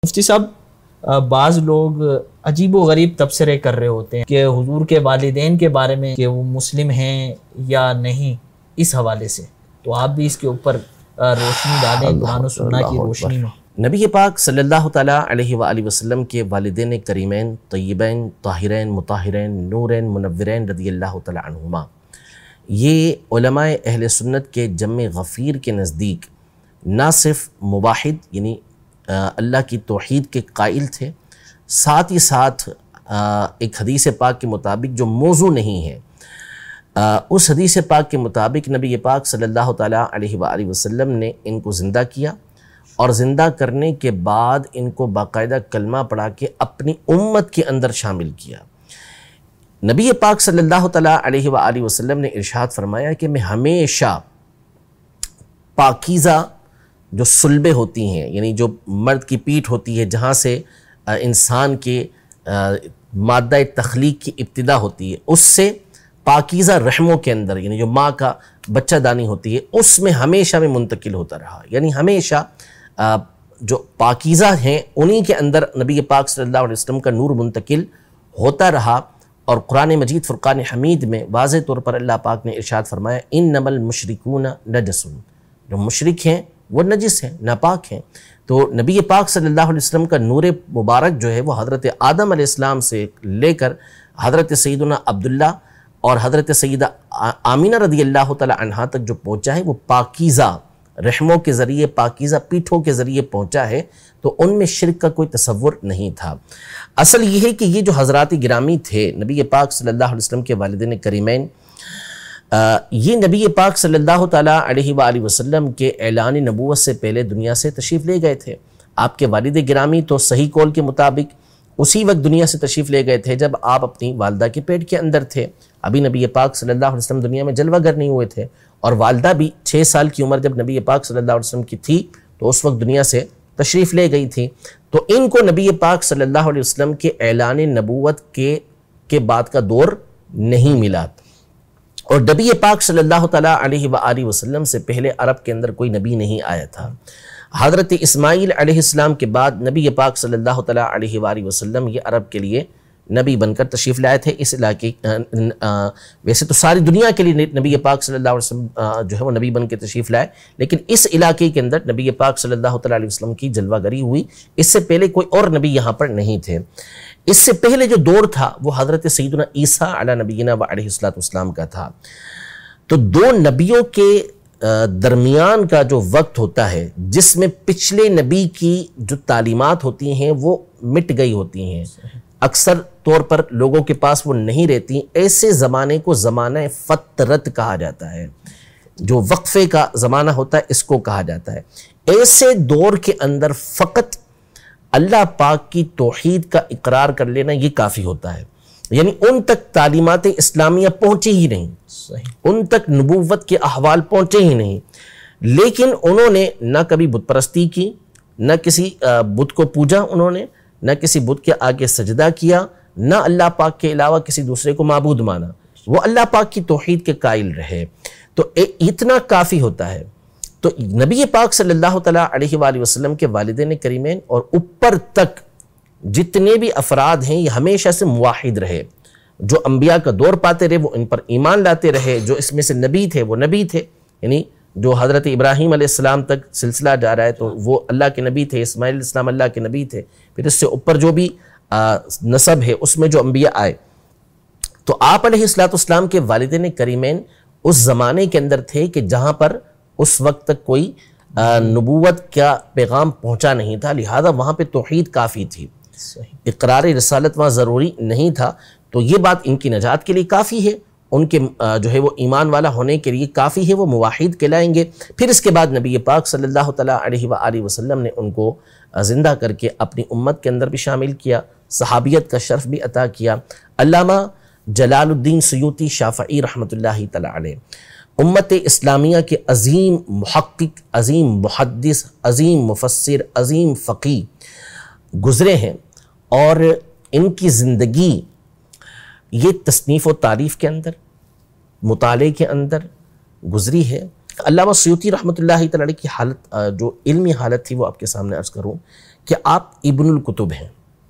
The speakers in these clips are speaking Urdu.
مفتی صاحب، بعض لوگ عجیب و غریب تبصرے کر رہے ہوتے ہیں کہ حضور کے والدین کے بارے میں کہ وہ مسلم ہیں یا نہیں، اس حوالے سے تو آپ بھی اس کے اوپر روشنی ڈالیں قرآن و سنہ کی روشنی میں۔ نبی پاک صلی اللہ تعالیٰ علیہ وآلہ وسلم کے والدین کریمین طیبین طاہرین مطہرین نورین منورین رضی اللہ تعالیٰ عنہما، یہ علماء اہل سنت کے جمع غفیر کے نزدیک نہ صرف موحد یعنی اللہ کی توحید کے قائل تھے، ساتھ ہی ساتھ ایک حدیث پاک کے مطابق جو موضوع نہیں ہے، اس حدیث پاک کے مطابق نبی پاک صلی اللہ تعالیٰ علیہ وآلہ وسلم نے ان کو زندہ کیا، اور زندہ کرنے کے بعد ان کو باقاعدہ کلمہ پڑھا کے اپنی امت کے اندر شامل کیا۔ نبی پاک صلی اللہ تعالیٰ علیہ وآلہ وسلم نے ارشاد فرمایا کہ میں ہمیشہ پاکیزہ جو صلبیں ہوتی ہیں، یعنی جو مرد کی پیٹھ ہوتی ہے جہاں سے انسان کے مادہ تخلیق کی ابتدا ہوتی ہے، اس سے پاکیزہ رحموں کے اندر یعنی جو ماں کا بچہ دانی ہوتی ہے اس میں ہمیشہ میں منتقل ہوتا رہا، یعنی ہمیشہ جو پاکیزہ ہیں انہی کے اندر نبی پاک صلی اللہ علیہ وسلم کا نور منتقل ہوتا رہا۔ اور قرآن مجید فرقان حمید میں واضح طور پر اللہ پاک نے ارشاد فرمایا انما المشرکون نجس، جو مشرک ہیں وہ نجس ہیں، ناپاک ہیں۔ تو نبی پاک صلی اللہ علیہ وسلم کا نور مبارک جو ہے وہ حضرت آدم علیہ السلام سے لے کر حضرت سیدنا عبداللہ اور حضرت سیدہ آمینہ رضی اللہ تعالی عنہا تک جو پہنچا ہے وہ پاکیزہ رحموں کے ذریعے، پاکیزہ پیٹھوں کے ذریعے پہنچا ہے، تو ان میں شرک کا کوئی تصور نہیں تھا۔ اصل یہ ہے کہ یہ جو حضرات گرامی تھے نبی پاک صلی اللہ علیہ وسلم کے والدین کریمین، یہ نبی پاک صلی اللہ تعالیٰ علیہ وآلہ وسلم کے اعلان نبوت سے پہلے دنیا سے تشریف لے گئے تھے۔ آپ کے والد گرامی تو صحیح قول کے مطابق اسی وقت دنیا سے تشریف لے گئے تھے جب آپ اپنی والدہ کے پیٹ کے اندر تھے، ابھی نبی پاک صلی اللہ علیہ وسلم دنیا میں جلوہ گر نہیں ہوئے تھے، اور والدہ بھی 6 سال کی عمر جب نبی پاک صلی اللہ علیہ وسلم کی تھی تو اس وقت دنیا سے تشریف لے گئی تھی۔ تو ان کو نبی پاک صلی اللہ علیہ وسلم کے اعلان نبوت کے بعد کا دور نہیں ملا، اور نبی پاک صلی اللہ تعالیٰ علیہ وآلہ وسلم سے پہلے عرب کے اندر کوئی نبی نہیں آیا تھا۔ حضرت اسماعیل علیہ السلام کے بعد نبی پاک صلی اللہ تعالیٰ علیہ وآلہ وسلم یہ عرب کے لیے نبی بن کر تشریف لائے تھے۔ اس علاقے ویسے تو ساری دنیا کے لیے نبی پاک صلی اللہ علیہ وسلم جو ہے وہ نبی بن کے تشریف لائے، لیکن اس علاقے کے اندر نبی پاک صلی اللہ تعالیٰ علیہ وسلم کی جلوہ گری ہوئی، اس سے پہلے کوئی اور نبی یہاں پر نہیں تھے۔ اس سے پہلے جو دور تھا وہ حضرت سیدنا عیسیٰ علیہ نبینا و علیہ السلام کا تھا۔ تو دو نبیوں کے درمیان کا جو وقت ہوتا ہے جس میں پچھلے نبی کی جو تعلیمات ہوتی ہیں وہ مٹ گئی ہوتی ہیں، اکثر طور پر لوگوں کے پاس وہ نہیں رہتی، ایسے زمانے کو زمانہ فترت کہا جاتا ہے، جو وقفے کا زمانہ ہوتا ہے اس کو کہا جاتا ہے۔ ایسے دور کے اندر فقط اللہ پاک کی توحید کا اقرار کر لینا یہ کافی ہوتا ہے، یعنی ان تک تعلیمات اسلامیہ پہنچی ہی نہیں، ان تک نبوت کے احوال پہنچے ہی نہیں، لیکن انہوں نے نہ کبھی بت پرستی کی، نہ کسی بت کو پوجا انہوں نے، نہ کسی بت کے آگے سجدہ کیا، نہ اللہ پاک کے علاوہ کسی دوسرے کو معبود مانا، وہ اللہ پاک کی توحید کے قائل رہے۔ تو اتنا کافی ہوتا ہے۔ تو نبی پاک صلی اللہ تعالیٰ علیہ وآلہ وسلم کے والدین کریمین اور اوپر تک جتنے بھی افراد ہیں یہ ہمیشہ سے موحد رہے، جو انبیاء کا دور پاتے رہے وہ ان پر ایمان لاتے رہے، جو اس میں سے نبی تھے وہ نبی تھے، یعنی جو حضرت ابراہیم علیہ السلام تک سلسلہ جا رہا ہے تو وہ اللہ کے نبی تھے، اسماعیل علیہ السلام اللہ کے نبی تھے، پھر اس سے اوپر جو بھی نسب ہے اس میں جو انبیاء آئے، تو آپ علیہ السلام کے والدین کریمین اس زمانے کے اندر تھے کہ جہاں پر اس وقت تک کوئی نبوت کا پیغام پہنچا نہیں تھا، لہذا وہاں پہ توحید کافی تھی، اقرار رسالت وہاں ضروری نہیں تھا۔ تو یہ بات ان کی نجات کے لیے کافی ہے، ان کے جو ہے وہ ایمان والا ہونے کے لیے کافی ہے، وہ موحد کہلائیں گے۔ پھر اس کے بعد نبی پاک صلی اللہ تعالیٰ علیہ وآلہ وسلم نے ان کو زندہ کر کے اپنی امت کے اندر بھی شامل کیا، صحابیت کا شرف بھی عطا کیا۔ علامہ جلال الدین سیوطی شافعی رحمۃ اللہ تعالیٰ علیہ امت اسلامیہ کے عظیم محقق، عظیم محدث، عظیم مفسر، عظیم فقیہ گزرے ہیں، اور ان کی زندگی یہ تصنیف و تعریف کے اندر، مطالعے کے اندر گزری ہے۔ علامہ سیوطی رحمۃ اللہ تعالی کی حالت جو علمی حالت تھی وہ آپ کے سامنے عرض کروں کہ آپ ابن الکتب ہیں۔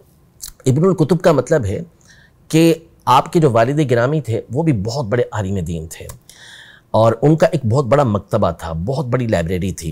ابن الکتب کا مطلب ہے کہ آپ کے جو والد گرامی تھے وہ بھی بہت بڑے عالم دین تھے، اور ان کا ایک بہت بڑا مکتبہ تھا، بہت بڑی لائبریری تھی۔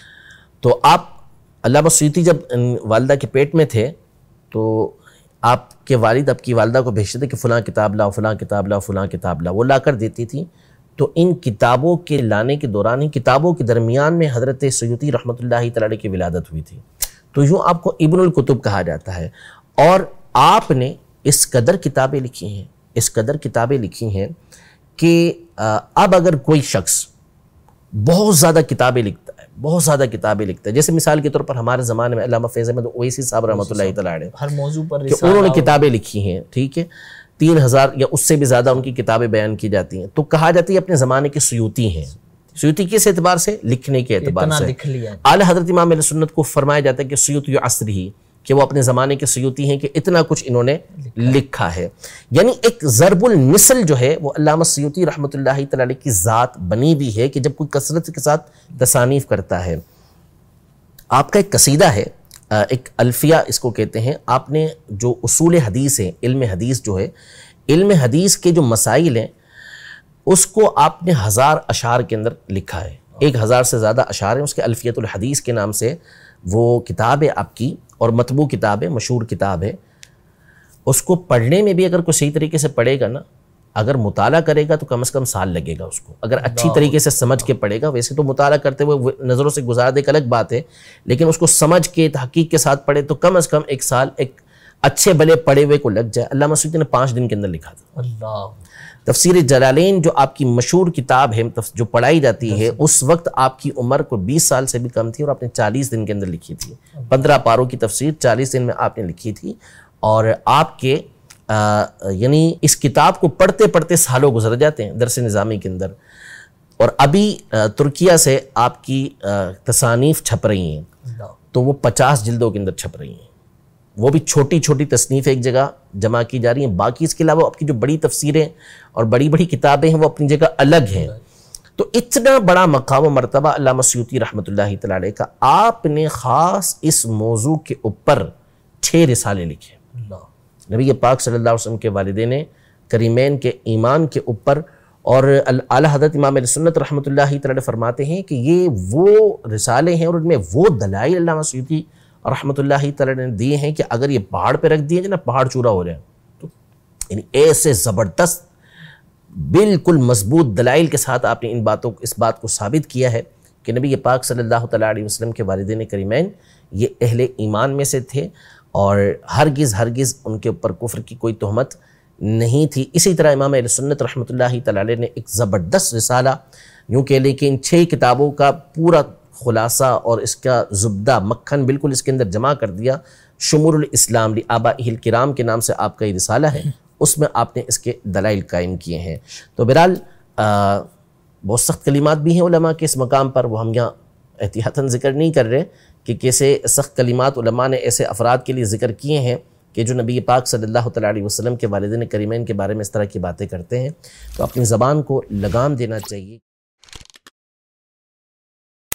تو آپ علامہ سیوطی جب والدہ کے پیٹ میں تھے تو آپ کے والد آپ کی والدہ کو بھیجتے تھے کہ فلاں کتاب لاؤ، فلاں کتاب لاؤ، فلاں کتاب لاؤ، وہ لا کر دیتی تھی۔ تو ان کتابوں کے لانے کے دوران، ان کتابوں کے درمیان میں حضرت سیوطی رحمۃ اللہ تعالی کی ولادت ہوئی تھی، تو یوں آپ کو ابن الکتب کہا جاتا ہے۔ اور آپ نے اس قدر کتابیں لکھی ہیں، اس قدر کتابیں لکھی ہیں کہ اب اگر کوئی شخص بہت زیادہ کتابیں لکھتا ہے، بہت زیادہ کتابیں لکھتا ہے، جیسے مثال کے طور پر ہمارے زمانے میں علامہ فیض احمد اویسی صاحب رحمۃ اللہ تعالی علیہ ہر موضوع پر کہ انہوں نے کتابیں لکھی ہیں، ٹھیک ہے، 3000 یا اس سے بھی زیادہ ان کی کتابیں بیان کی جاتی ہیں، تو کہا جاتی ہے اپنے زمانے کے سیوطی ہیں۔ سیوطی کس اعتبار سے؟ لکھنے کے اعتبار سے۔ اعلیٰ حضرت امام اہل سنت کو فرمایا جاتا ہے کہ سیوطی عصر ہی، کہ وہ اپنے زمانے کے سیوطی ہیں، کہ اتنا کچھ انہوں نے لکھا ہے۔ یعنی ایک ضرب المثل جو ہے وہ علامہ سیوطی رحمۃ اللہ تعالی کی ذات بنی بھی ہے، کہ جب کوئی کثرت کے ساتھ تصانیف کرتا ہے۔ آپ کا ایک قصیدہ ہے، ایک الفیہ اس کو کہتے ہیں، آپ نے جو اصول حدیث ہے، علم حدیث جو ہے، علم حدیث کے جو مسائل ہیں اس کو آپ نے 1000 اشعار کے اندر لکھا ہے، 1000 سے زیادہ اشعار ہیں، اس کے الفیۃ الحدیث کے نام سے وہ کتاب ہے آپ کی، اور مطبوع کتاب ہے، مشہور کتاب ہے۔ اس کو پڑھنے میں بھی اگر کوئی صحیح طریقے سے پڑھے گا نا، اگر مطالعہ کرے گا تو کم از کم سال لگے گا اس کو، اگر اچھی طریقے سے سمجھ کے پڑھے گا۔ ویسے تو مطالعہ کرتے ہوئے نظروں سے گزار دے ایک الگ بات ہے، لیکن اس کو سمجھ کے تحقیق کے ساتھ پڑھے تو کم از کم 1 سال ایک اچھے بھلے پڑھے ہوئے کو لگ جائے۔ علامہ سیوطی نے 5 دن کے اندر لکھا تھا۔ اللہ، تفسیر جلالین جو آپ کی مشہور کتاب ہے، جو پڑھائی جاتی ہے، اس وقت آپ کی عمر کو 20 سال سے بھی کم تھی، اور آپ نے 40 دن کے اندر لکھی تھی۔ 15 پاروں کی تفسیر 40 دن میں آپ نے لکھی تھی، اور آپ کے یعنی اس کتاب کو پڑھتے پڑھتے سالوں گزر جاتے ہیں درس نظامی کے اندر۔ اور ابھی ترکیہ سے آپ کی تصانیف چھپ رہی ہیں، تو وہ 50 جلدوں کے اندر چھپ رہی ہیں، وہ بھی چھوٹی چھوٹی تصنیف ایک جگہ جمع کی جا رہی ہیں۔ باقی اس کے علاوہ آپ کی جو بڑی تفسیریں اور بڑی بڑی کتابیں ہیں وہ اپنی جگہ الگ ہیں۔ تو اتنا بڑا مقام و مرتبہ علامہ سیوطی رحمۃ اللہ تعالی علیہ کا، آپ نے خاص اس موضوع کے اوپر 6 رسالے لکھے۔ نبی پاک صلی اللہ علیہ وسلم کے والدین کریمین کے ایمان کے اوپر، اور اعلیٰ حضرت امام اہل سنت رحمۃ اللہ تعالی فرماتے ہیں کہ یہ وہ رسالے ہیں اور ان میں وہ دلائل علامہ سیوطی رحمۃ اللہ تعالی نے دیے ہیں کہ اگر یہ پہاڑ پہ رکھ دیے نا، پہاڑ چورا ہو جائے۔ تو یعنی ایسے زبردست بالکل مضبوط دلائل کے ساتھ آپ نے اس بات کو ثابت کیا ہے کہ نبی پاک صلی اللہ تعالی علیہ وسلم کے والدین کریمین یہ اہل ایمان میں سے تھے، اور ہرگز ان کے اوپر کفر کی کوئی تہمت نہیں تھی۔ اسی طرح امام اہل سنت رحمۃ اللہ تعالی علیہ نے ایک زبردست رسالہ، یوں کہ لے کہ ان 6 کتابوں کا پورا خلاصہ اور اس کا زبدہ مکھن بالکل اس کے اندر جمع کر دیا، شمول الاسلام لآبائہ الکرام کے نام سے آپ کا یہ رسالہ ہے، اس میں آپ نے اس کے دلائل قائم کیے ہیں۔ تو بہرحال بہت سخت کلمات بھی ہیں علماء کے اس مقام پر، وہ ہم یہاں احتیاطاً ذکر نہیں کر رہے کہ کیسے سخت کلمات علماء نے ایسے افراد کے لیے ذکر کیے ہیں کہ جو نبی پاک صلی اللہ تعالی علیہ وسلم کے والدین کریمین کے بارے میں اس طرح کی باتیں کرتے ہیں۔ تو اپنی زبان کو لگام دینا چاہیے۔